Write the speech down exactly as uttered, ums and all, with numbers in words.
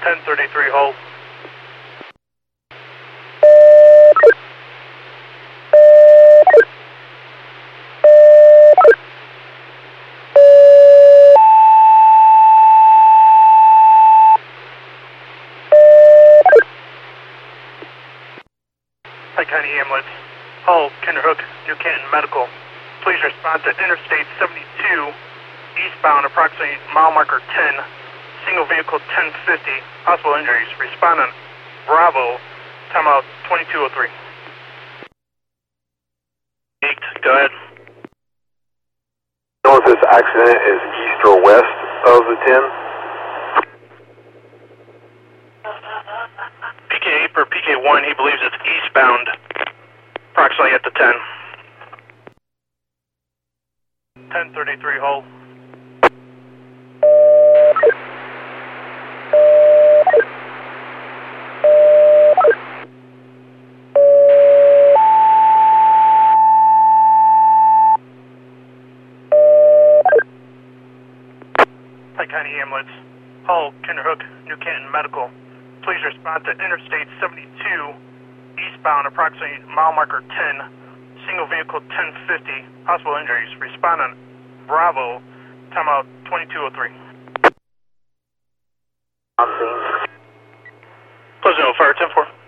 ten thirty-three, hold. Pike County Ambulance, Hull, Kinderhook, New Canton Medical. Please respond to Interstate seventy-two, eastbound, approximately mile marker ten, single vehicle ten fifty, possible injuries. Respond on Bravo, timeout twenty-two oh three. Eight, go ahead. Know if this accident is east or west of the ten? P K eight or P K one, he believes it's eastbound, approximately at the ten. ten thirty-three, hold. Pike County Ambulance, Hull, Kinderhook, New Canton Medical. Please respond to Interstate seventy-two, eastbound, approximately mile marker ten, single vehicle ten fifty, possible injuries. Respond on Bravo, timeout twenty-two oh three. On scene. Closing over, fire ten four.